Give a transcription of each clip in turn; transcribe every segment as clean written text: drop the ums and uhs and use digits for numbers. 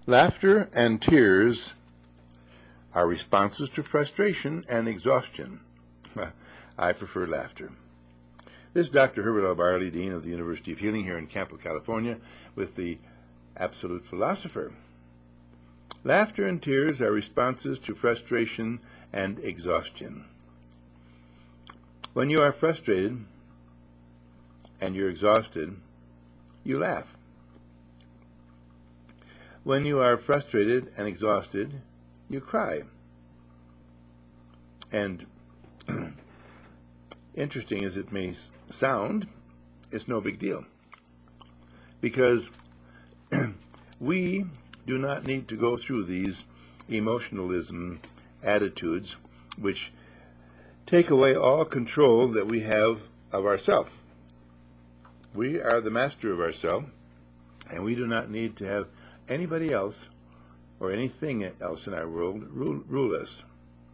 Laughter and tears are responses to frustration and exhaustion. I prefer laughter. This is Dr. Herbert L. Barley, Dean of the University of Healing here in Campo, California, with the Absolute Philosopher. Laughter and tears are responses to frustration and exhaustion. When you are frustrated and you're exhausted, you laugh. When you are frustrated and exhausted, you cry. And interesting as it may sound, it's no big deal. Because we do not need to go through these emotionalism attitudes which take away all control that we have of ourselves. We are the master of ourselves, and we do not need to have anybody else or anything else in our world rule us.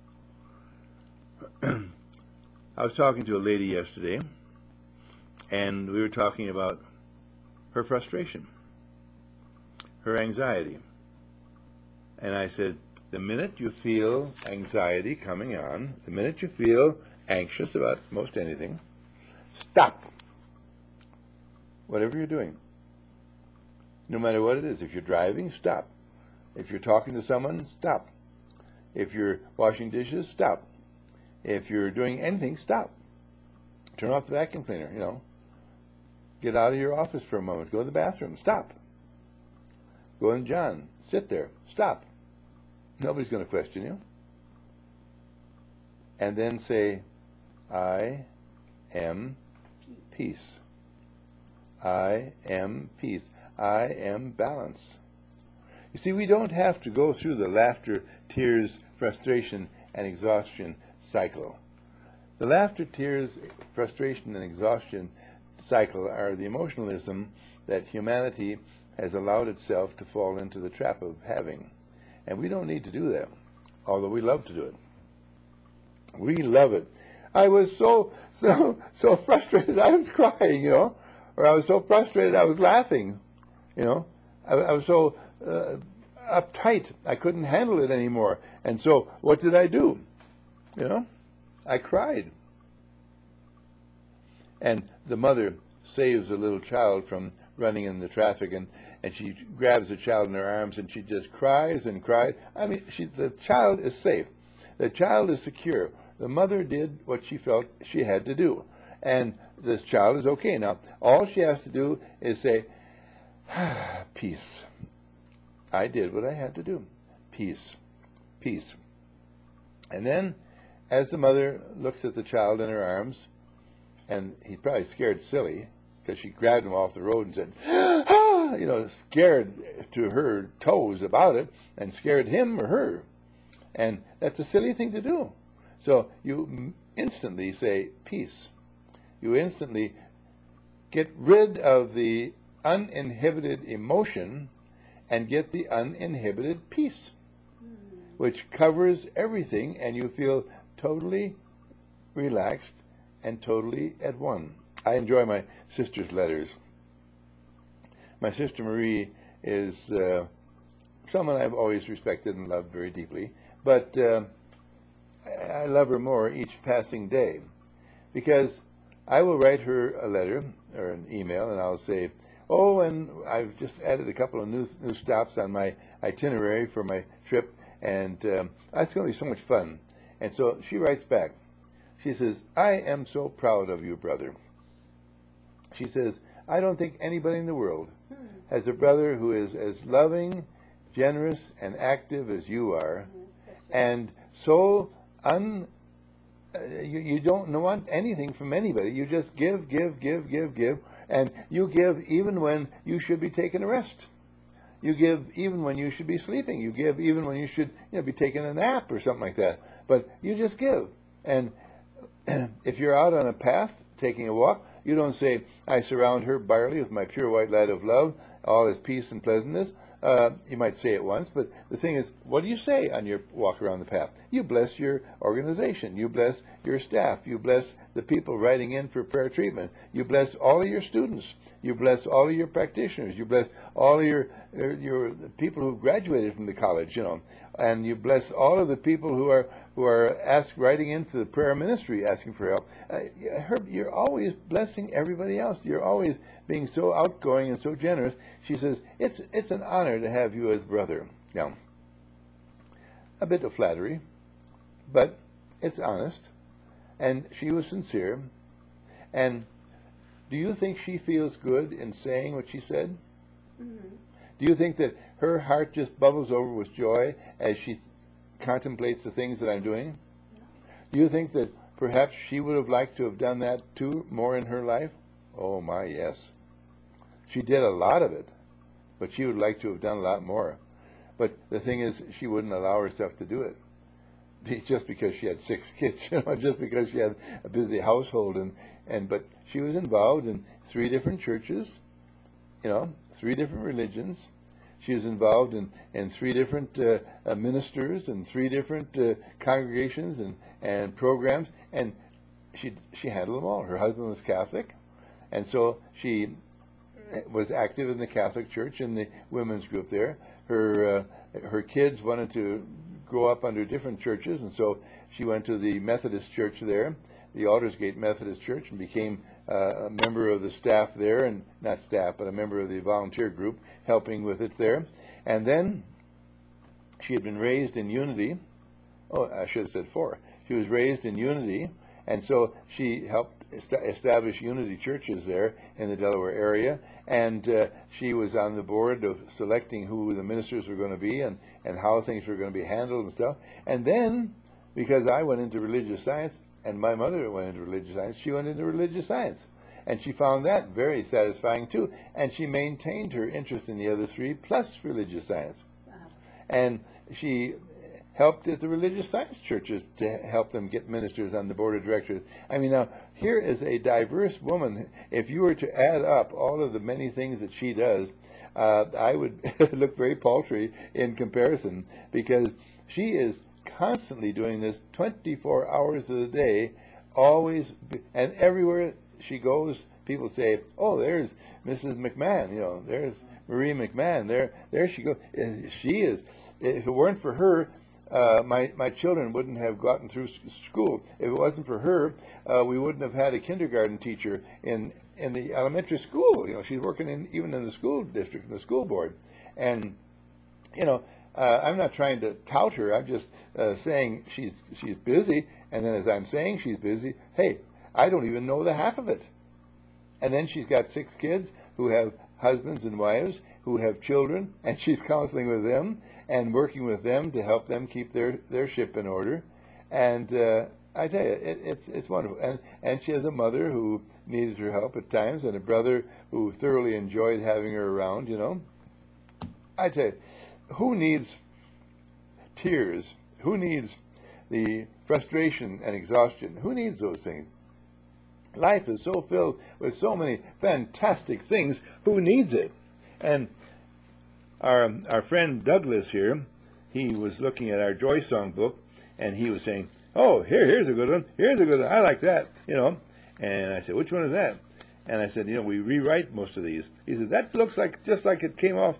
I was talking to a lady yesterday, and we were talking about her frustration, her anxiety. And I said, the minute you feel anxiety coming on, the minute you feel anxious about most anything, stop. Whatever you're doing. No matter what it is. If you're driving, stop. If you're talking to someone, stop. If you're washing dishes, stop. If you're doing anything, stop. Turn off the vacuum cleaner, Get out of your office for a moment. Go to the bathroom. Stop. Go in John. Sit there. Stop. Nobody's going to question you. And then say, I am peace. I am peace. I am balance. You see, we don't have to go through the laughter, tears, frustration, and exhaustion cycle. The laughter, tears, frustration, and exhaustion cycle are the emotionalism that humanity has allowed itself to fall into the trap of having. And we don't need to do that, although we love to do it. We love it. I was so frustrated I was crying, or I was so frustrated I was laughing, I was so uptight I couldn't handle it anymore. And so what did I do? I cried. And the mother saves a little child from running in the traffic, and she grabs the child in her arms, and she just cries and cries. I mean, the child is safe. The child is secure. The mother did what she felt she had to do. And this child is okay. Now, all she has to do is say, peace. I did what I had to do. Peace. Peace. And then, as the mother looks at the child in her arms, and he's probably scared silly, because she grabbed him off the road and said, scared to her toes about it, and scared him or her. And that's a silly thing to do. So you instantly say, peace. You instantly get rid of the uninhibited emotion and get the uninhibited peace, which covers everything, and you feel totally relaxed and totally at one. I enjoy my sister's letters. My sister Marie is someone I've always respected and loved very deeply, but I love her more each passing day, because I will write her a letter or an email, and I'll say, oh, and I've just added a couple of new stops on my itinerary for my trip, and that's going to be so much fun. And so she writes back. She says, I am so proud of you, brother. She says, I don't think anybody in the world has a brother who is as loving, generous, and active as you are, and so you don't want anything from anybody. You just give, and you give even when you should be taking a rest. You give even when you should be sleeping. You give even when you should be taking a nap or something like that. But you just give. And if you're out on a path taking a walk, you don't say, I surround her Barley with my pure white light of love. all is peace and pleasantness. You might say it once, but the thing is, what do you say on your walk around the path? You bless your organization. You bless your staff. You bless the people writing in for prayer treatment. You bless all of your students. You bless all of your practitioners. You bless all of your the people who graduated from the college, you know, and you bless all of the people who are writing into the prayer ministry asking for help. You're always blessing everybody else. You're always being so outgoing and so generous. She says, it's an honor to have you as brother. Now, a bit of flattery, but it's honest, and she was sincere. And do you think she feels good in saying what she said? Mm-hmm. Do you think that her heart just bubbles over with joy as she contemplates the things that I'm doing? Do you think that perhaps she would have liked to have done that too, more in her life? Oh my, yes. She did a lot of it, but she would like to have done a lot more. But the thing is, she wouldn't allow herself to do it. Just because she had 6 kids, you know, just because she had a busy household, but she was involved in 3 different churches, you know, 3 different religions. She was involved in 3 different ministers and 3 different congregations and programs, and she handled them all. Her husband was Catholic, and so she was active in the Catholic Church in the women's group there. Her kids wanted to grow up under different churches, and so she went to the Methodist Church there, the Aldersgate Methodist Church, and became a member of the staff there, and not staff, but a member of the volunteer group helping with it there. And then she had been raised in unity. Oh, I should have said 4. She was raised in unity, and so she helped establish unity churches there in the Delaware area, and she was on the board of selecting who the ministers were going to be and how things were going to be handled and stuff. And then, because I went into religious science and my mother went into religious science, she went into religious science, and she found that very satisfying too, and she maintained her interest in the other 3 plus religious science. Wow. And she helped at the religious science churches to help them get ministers on the board of directors. I mean, now, here is a diverse woman. If you were to add up all of the many things that she does, I would look very paltry in comparison, because she is constantly doing this 24 hours of the day, always, and everywhere she goes, people say, oh, there's Mrs. McMahon, you know, there's Marie McMahon, there she goes. She is, if it weren't for her, my children wouldn't have gotten through school. If it wasn't for her, we wouldn't have had a kindergarten teacher in the elementary school. You know, she's working even in the school district, in the school board. And, you know, I'm not trying to tout her. I'm just saying she's busy. And then as I'm saying she's busy, hey, I don't even know the half of it. And then she's got 6 kids who have husbands and wives who have children, and she's counseling with them and working with them to help them keep their ship in order. And I tell you, it's wonderful. And she has a mother who needed her help at times, and a brother who thoroughly enjoyed having her around, you know. I tell you, who needs tears? Who needs the frustration and exhaustion? Who needs those things? Life is so filled with so many fantastic things. Who needs it? And our friend Douglas here, he was looking at our Joy Song book, and he was saying, oh, here's a good one. Here's a good one. I like that, you know. And I said, which one is that? And I said, you know, we rewrite most of these. He said, that looks like just like it came off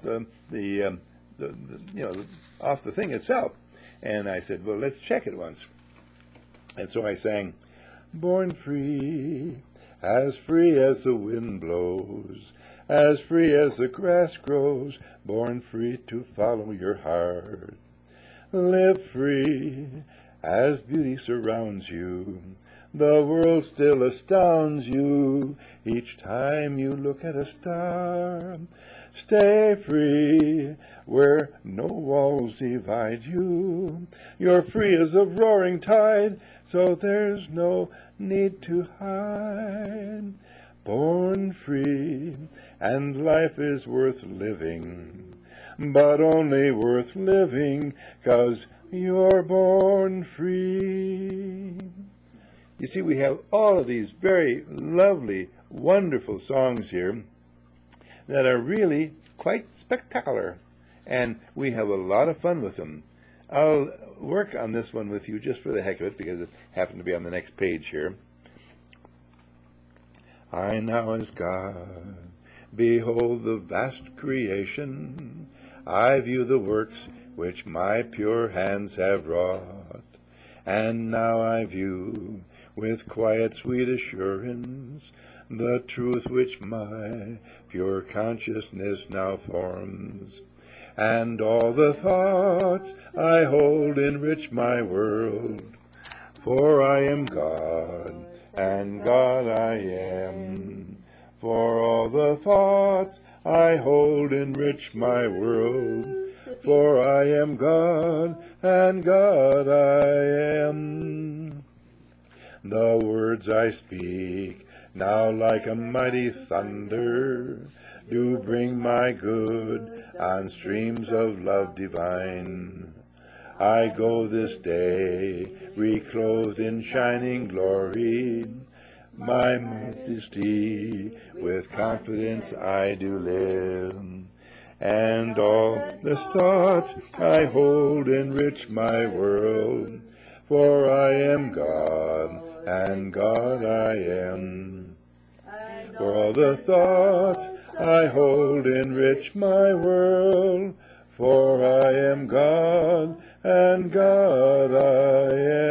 off the thing itself. And I said, well, let's check it once. And so I sang, born free as the wind blows, as free as the grass grows, born free to follow your heart. Live free as beauty surrounds you, the world still astounds you each time you look at a star. Stay free where no walls divide you. You're free as a roaring tide, so there's no need to hide. Born free, and life is worth living, but only worth living 'cause you're born free. You see, we have all of these very lovely, wonderful songs here that are really quite spectacular, and we have a lot of fun with them. I'll work on this one with you just for the heck of it, because it happened to be on the next page here. I now as God behold the vast creation, I view the works which my pure hands have wrought, and now I view with quiet sweet assurance the truth which my pure consciousness now forms, and all the thoughts I hold enrich my world, for I am God, and God I am. For all the thoughts I hold enrich my world, for I am God, and God I am. The words I speak now like a mighty thunder do bring my good on streams of love divine. I go this day reclothed in shining glory, my majesty with confidence I do live, and all the thoughts I hold enrich my world, for I am God, and God I am. For all the thoughts I hold enrich my world, for I am God, and God I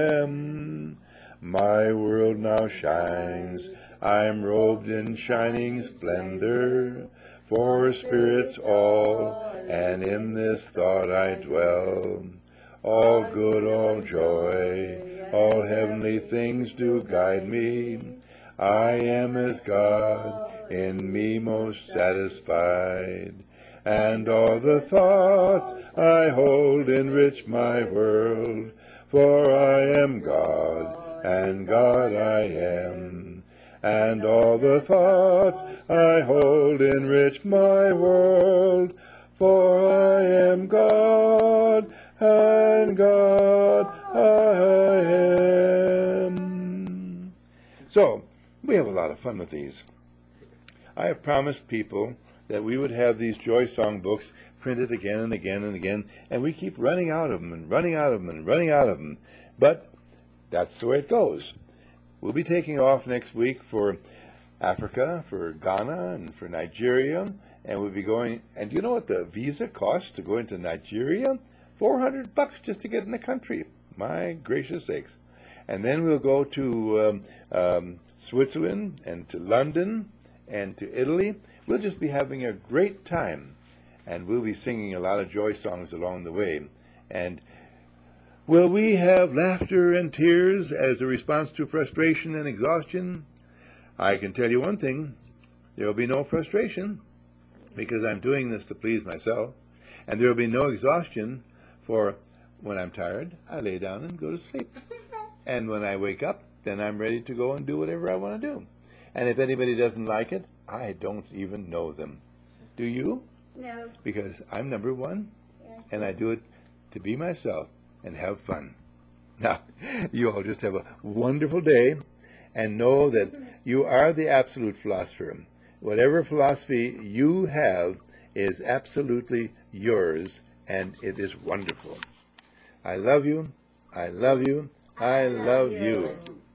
am. My world now shines, I'm robed in shining splendor, for spirits all, and in this thought I dwell. All good, all joy, all heavenly things do guide me. I am as God, in me most satisfied, and all the thoughts I hold enrich my world, for I am God, and God I am, and all the thoughts I hold enrich my world, for I am God, and God I am. So, we have a lot of fun with these. I have promised people that we would have these Joy Song books printed again and again and again, and we keep running out of them and running out of them and running out of them. But that's the way it goes. We'll be taking off next week for Africa, for Ghana, and for Nigeria, and we'll be going, and do you know what the visa costs to go into Nigeria? $400 just to get in the country. My gracious sakes. And then we'll go to Switzerland and to London and to Italy. We'll just be having a great time, and we'll be singing a lot of joy songs along the way. And will we have laughter and tears as a response to frustration and exhaustion? I can tell you one thing, there will be no frustration, because I'm doing this to please myself, and there will be no exhaustion, for when I'm tired, I lay down and go to sleep. And when I wake up, then I'm ready to go and do whatever I want to do. And if anybody doesn't like it, I don't even know them. Do you? No. Because I'm number one, and I do it to be myself and have fun. Now, you all just have a wonderful day, and know that you are the absolute philosopher. Whatever philosophy you have is absolutely yours, and it is wonderful. I love you. I love you. I love you.